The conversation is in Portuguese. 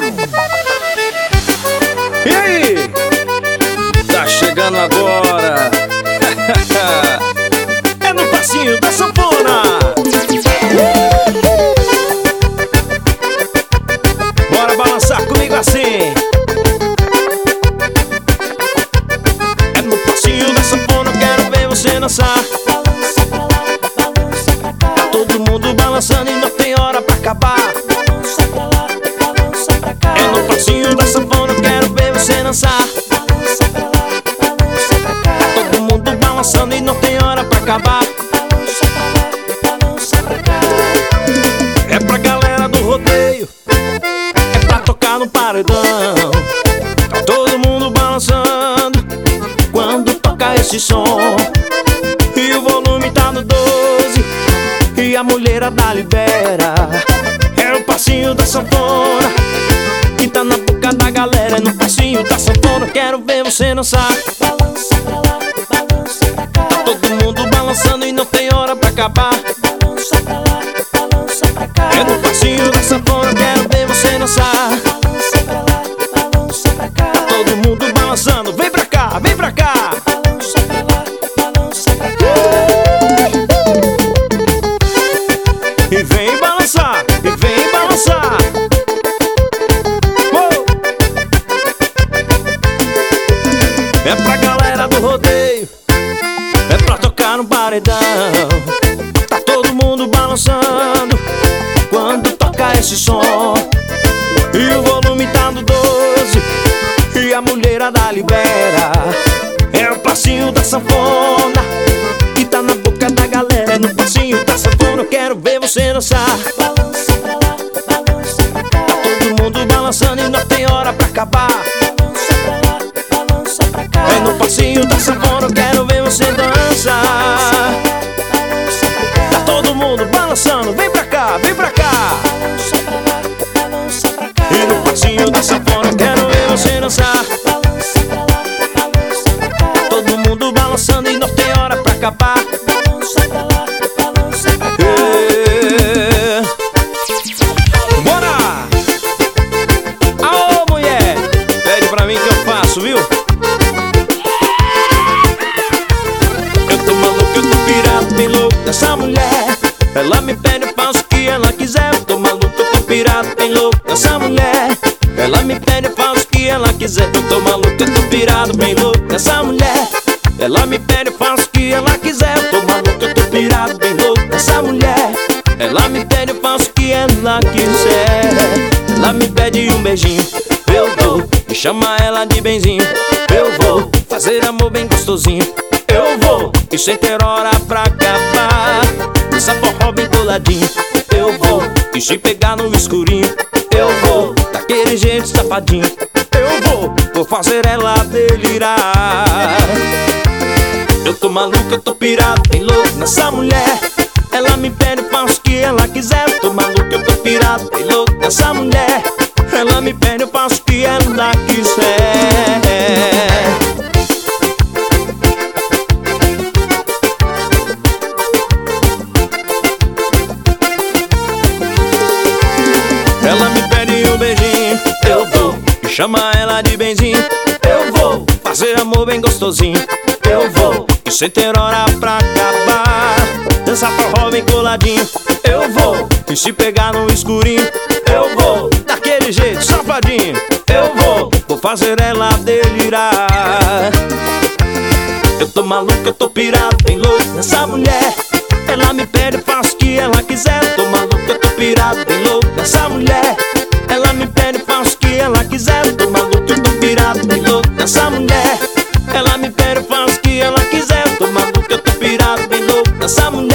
E aí? Tá chegando agora. É no passinho da sanfona. Bora balançar comigo assim. É no passinho da sanfona, quero ver você dançar. Balança pra lá, balança pra cá. Tá todo mundo balançando e não tem hora pra acabar. Balança pra lá, balança pra cá. É no passinho da sanfona, quero ver você dançar. Balança pra lá, balança pra cá. Tá todo mundo balançando e não tem hora pra acabar. Balança pra lá, balança pra cá. É pra galera do rodeio, é pra tocar no paredão. Tá todo mundo balançando quando toca esse som. E o volume tá no 12 e a mulherada libera. É o passinho da sanfona que tá na boca da galera. É no passinho da sanfona, quero ver você dançar. Balança pra lá, balança pra cá. Tá todo mundo balançando e não tem hora pra acabar. Balança pra lá, balança pra cá. É no passinho da sanfona, quero ver você dançar. Balança pra lá, balança pra cá. Todo mundo balançando, vem pra cá, vem pra cá. Balança pra lá, balança pra cá. E vem balançar, e vem balançar. Uou! É pra galera do rodeio, é pra tocar no paredão. Tá todo mundo balançando quando toca esse som. E o volume tá no 12 e a mulherada libera. É o passinho da sanfona que tá na boca da galera. É no passinho da sanfona, eu quero ver você dançar. Balança pra lá, balança pra cá. Tá todo mundo balançando e não tem hora pra acabar. Balança pra lá, balança pra cá. É no passinho da sanfona, eu quero ver você dançar. Balança pra cá. Tá todo mundo balançando, vem pra cá, vem pra cá. Balança pra lá, balança pra cá. E no passinho da sanfona, eu quero ver você dançar. Balança pra lá, balança pra cá. Todo mundo balançando e não tem hora pra acabar. Balança pra lá, balança pra cá. É. Bora! Aô, mulher! Pede pra mim que eu faço, viu? Eu tô maluco, eu tô pirado, bem louco dessa mulher. Ela me pede, eu faço o que ela quiser. Eu tô maluco, eu tô pirado, bem louco dessa mulher. Ela me pede, eu faço o que ela quiser. Eu tô maluco, eu tô pirado, bem louco dessa mulher. Ela me pede, eu faço o que ela quiser. Eu tô maluco, eu tô pirado, bem louco dessa mulher. Ela me pede, eu faço o que ela quiser. Ela me pede um beijinho, eu vou. Me chama ela de benzinho, eu vou. Fazer amor bem gostosinho, eu vou. E sem ter hora pra acabar. Dança forró bem coladinho, eu vou. E se pegar no escurinho, eu vou. Daquele jeito safadinho, eu vou. Vou fazer ela delirar. Eu tô maluco, eu tô pirado, bem louco nessa mulher. Ela me pede, eu faço o que ela quiser. Eu tô maluco, eu tô pirado, bem louco nessa mulher. Ela me pede, eu faço o que ela quiser. Ela me pede um beijinho, eu vou. Me chama ela de benzinho, eu vou. Fazer amor bem gostosinho, eu vou. E sem ter hora pra acabar. Dançar forró bem coladinho, eu vou. E se pegar no escurinho, eu vou. Daquele jeito safadinho, eu vou. Vou fazer ela delirar. Eu tô maluco, eu tô pirado, bem louco nessa mulher. Ela me pede, eu faço o que ela quiser. Eu tô maluco, eu tô pirado, bem louco nessa mulher. Ela me pede, eu faço o que ela quiser. Eu tô maluco, eu tô pirado, bem louco nessa mulher. Ela me pede, eu faço o que ela quiser. Eu tô maluco, eu tô pirado, bem louco nessa mulher.